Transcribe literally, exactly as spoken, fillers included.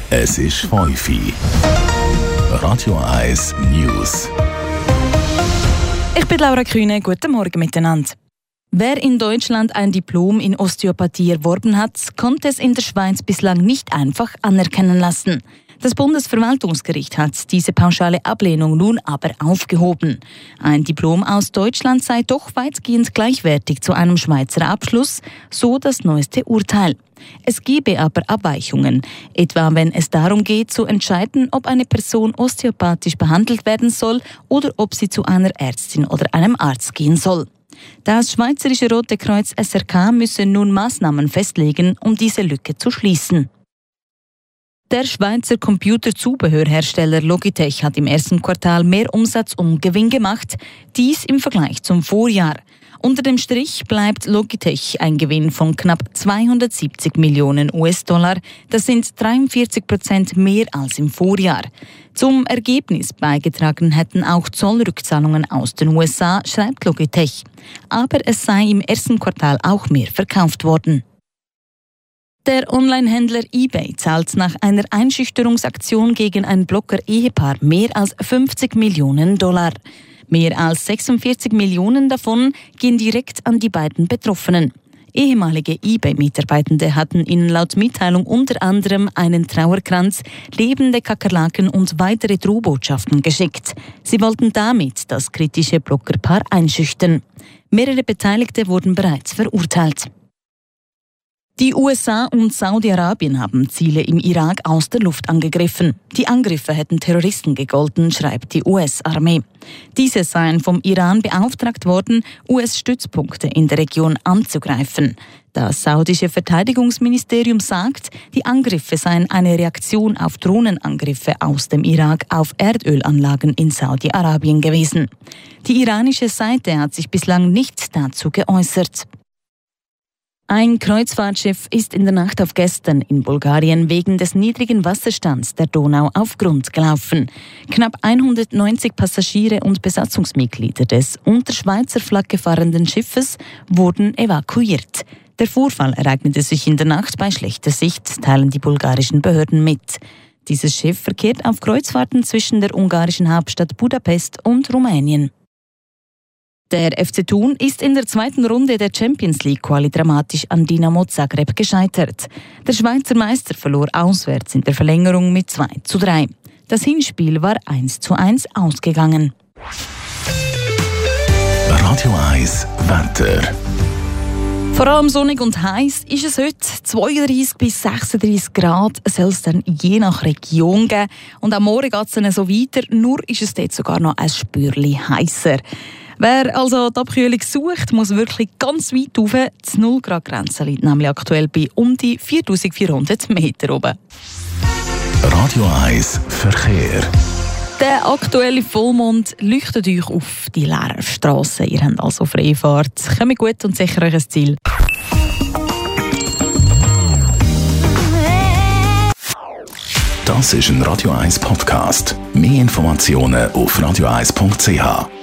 Es ist fünf Uhr. Radio eins News. Ich bin Laura Kühne, guten Morgen miteinander. Wer in Deutschland ein Diplom in Osteopathie erworben hat, konnte es in der Schweiz bislang nicht einfach anerkennen lassen. Das Bundesverwaltungsgericht hat diese pauschale Ablehnung nun aber aufgehoben. Ein Diplom aus Deutschland sei doch weitgehend gleichwertig zu einem Schweizer Abschluss, so das neueste Urteil. Es gebe aber Abweichungen, etwa wenn es darum geht zu entscheiden, ob eine Person osteopathisch behandelt werden soll oder ob sie zu einer Ärztin oder einem Arzt gehen soll. Das Schweizerische Rote Kreuz S R K müsse nun Maßnahmen festlegen, um diese Lücke zu schließen. Der Schweizer Computerzubehörhersteller Logitech hat im ersten Quartal mehr Umsatz und Gewinn gemacht, dies im Vergleich zum Vorjahr. Unter dem Strich bleibt Logitech ein Gewinn von knapp zweihundertsiebzig Millionen U S-Dollar. Das sind dreiundvierzig Prozent mehr als im Vorjahr. Zum Ergebnis beigetragen hätten auch Zollrückzahlungen aus den U S A, schreibt Logitech. Aber es sei im ersten Quartal auch mehr verkauft worden. Der Onlinehändler eBay zahlt nach einer Einschüchterungsaktion gegen ein Blogger-Ehepaar mehr als fünfzig Millionen Dollar. Mehr als sechsundvierzig Millionen davon gehen direkt an die beiden Betroffenen. Ehemalige eBay-Mitarbeitende hatten ihnen laut Mitteilung unter anderem einen Trauerkranz, lebende Kakerlaken und weitere Drohbotschaften geschickt. Sie wollten damit das kritische Bloggerpaar einschüchtern. Mehrere Beteiligte wurden bereits verurteilt. Die U S A und Saudi-Arabien haben Ziele im Irak aus der Luft angegriffen. Die Angriffe hätten Terroristen gegolten, schreibt die U S-Armee. Diese seien vom Iran beauftragt worden, U S-Stützpunkte in der Region anzugreifen. Das saudische Verteidigungsministerium sagt, die Angriffe seien eine Reaktion auf Drohnenangriffe aus dem Irak auf Erdölanlagen in Saudi-Arabien gewesen. Die iranische Seite hat sich bislang nicht dazu geäußert. Ein Kreuzfahrtschiff ist in der Nacht auf gestern in Bulgarien wegen des niedrigen Wasserstands der Donau auf Grund gelaufen. Knapp hundertneunzig Passagiere und Besatzungsmitglieder des unter Schweizer Flagge fahrenden Schiffes wurden evakuiert. Der Vorfall ereignete sich in der Nacht bei schlechter Sicht, teilen die bulgarischen Behörden mit. Dieses Schiff verkehrt auf Kreuzfahrten zwischen der ungarischen Hauptstadt Budapest und Rumänien. Der F C Thun ist in der zweiten Runde der Champions League Quali dramatisch an Dinamo Zagreb gescheitert. Der Schweizer Meister verlor auswärts in der Verlängerung mit zwei zu drei. Das Hinspiel war eins zu eins ausgegangen. Radio eins Wetter. Vor allem sonnig und heiß ist es heute. zweiunddreissig bis sechsunddreissig Grad soll es dann je nach Region geben. Und am Morgen geht es dann so weiter, nur ist es dort sogar noch ein Spürchen heißer. Wer also die Abkühlung sucht, muss wirklich ganz weit rauf. Die null Grad Grenze liegt nämlich aktuell bei um die viertausendvierhundert Meter oben. Radio eins Verkehr. Der aktuelle Vollmond leuchtet euch auf die leeren Strassen. Ihr habt also freie Fahrt. Kommt gut und sicher euch ein Ziel. Das ist ein Radio eins Podcast. Mehr Informationen auf radio eins punkt c h.